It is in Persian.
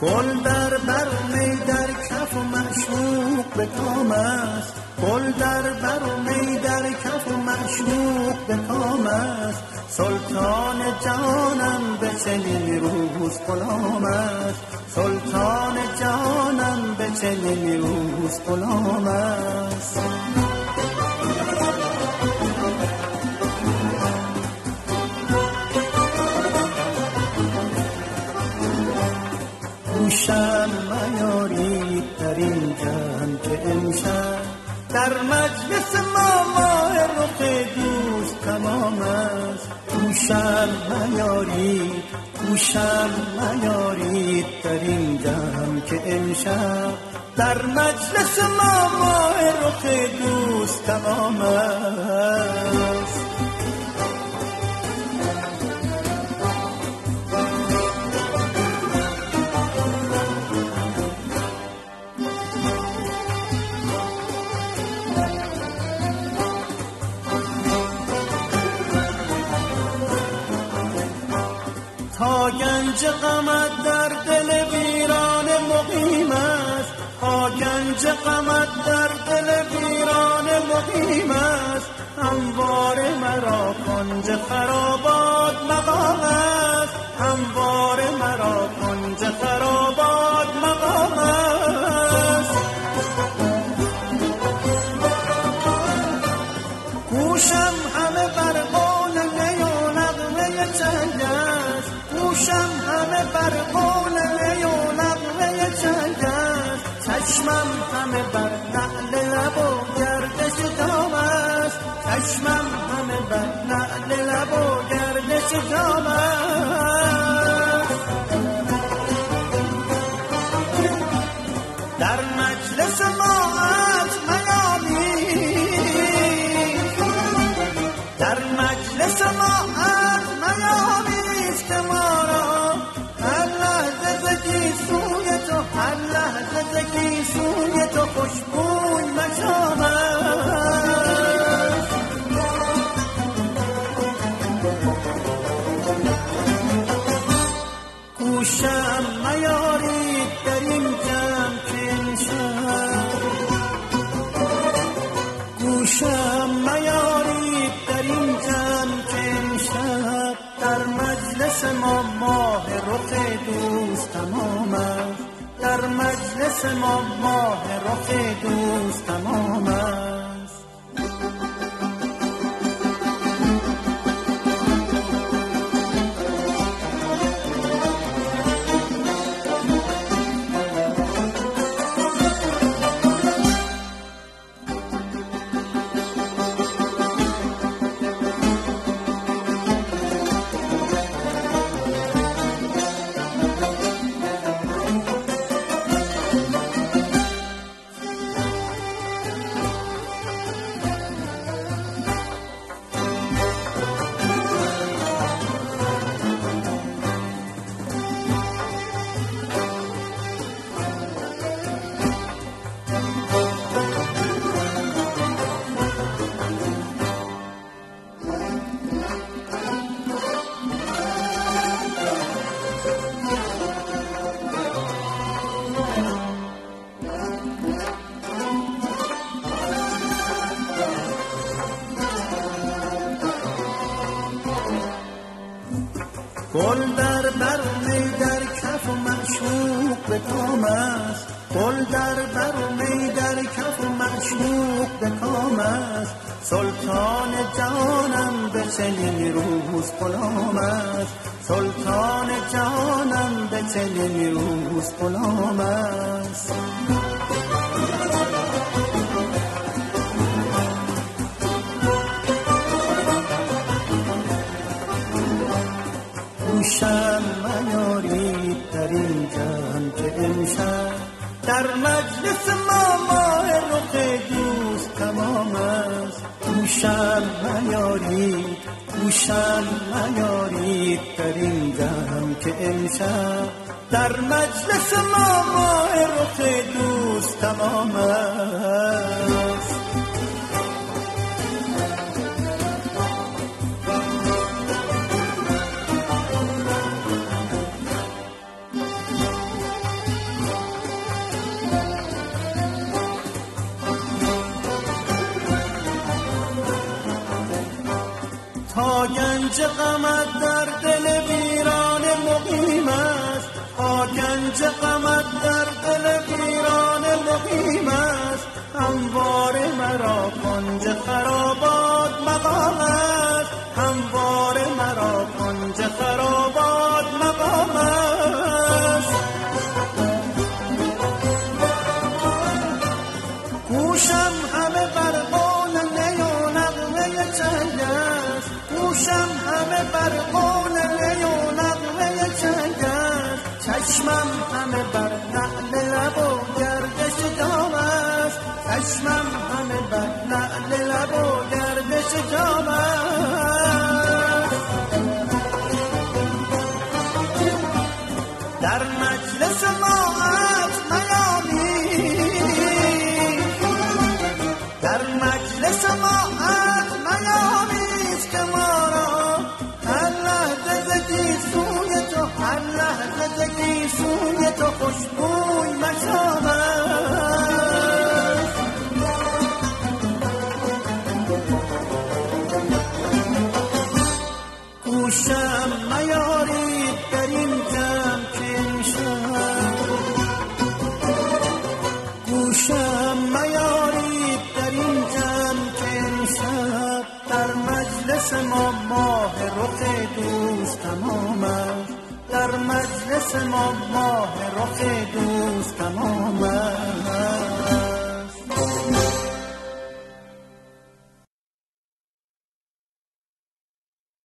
گل در بر و می در کف و معشوق به کام است، گل در بر و می در کف و معشوق به کام است. سلطان جانم به چنین روز غلام است، سلطان جانم به چنین روز غلام است. گوشم میارید در این جمع که امشب در مجلس ما ماه رخ دوست تمام است. گوشم میارید، گوشم میارید در این جمع که امشب در مجلس ما ماه رخ دوست تمام است. تا گنج غمت در دل ویران مقیم است، تا گنج غمت در دل ویران مقیم است. همواره مرا کنج خرابات مقام است، همواره مرا کنج خرابات مقام است. گوشم همه بر قول نی و نغمه چنگ است، گوشم همه بر قول نی و نغمه چنگ است. چشمم همه بر نعل لب و گردش جام است، چشمم همه بر نعل لب و گردش جام است. در مجلس ما از میامی، در مجلس ما از میامی است ما را هر لحظه زگی سوی تو، هر لحظه زگی سوی تو خوشبوی مشام است. گوشم میارید در این جمع که امشب، گوشم میارید در این جمع که امشب در مجلس ما ماه رخ دوست تمام است، در مجلس ما ماه رخ دوست تمام است. گل در بر و می در کف و معشوق به کام است، گل در بر و می در کف و معشوق به کام است. سلطان جانم به چنین روز غلام است، سلطان جانم به چنین روز غلام است. گوشم میارید در این جمع که امشب در مجلس ما ماه رخ دوست تمام است. گوشم میارید، گوشم میارید در این جمع که امشب در مجلس ما ماه رخ دوست تمام است. گنج غمت در دل ویران مقیم است، گنج غمت در دل ویران مقیم است. همواره مرا کنج خرابات مقام است، همواره مرا کنج خرابات مقام است. گوشم همه بر قول نی و نغمه چنگ است، گوشم همه بر قول نی و نغمه چنگ است. چشمم همه بر نعل لب و گردش جام است، چشمم همه بر نعل لب و گردش جام است. در مجلس ما عطر میامیز، در مجلس ما عطر میامیز که ما را هر لحظه گیسوی تو، هر لحظه گیسوی تو خوشبوی مشام است. گوشم میارید در این جمع که امشب، گوشم میارید در این جمع که امشب. در مجلس ما ماه رخ دوست تمام است، در مجلس ما ماه رخ دوست تمام است.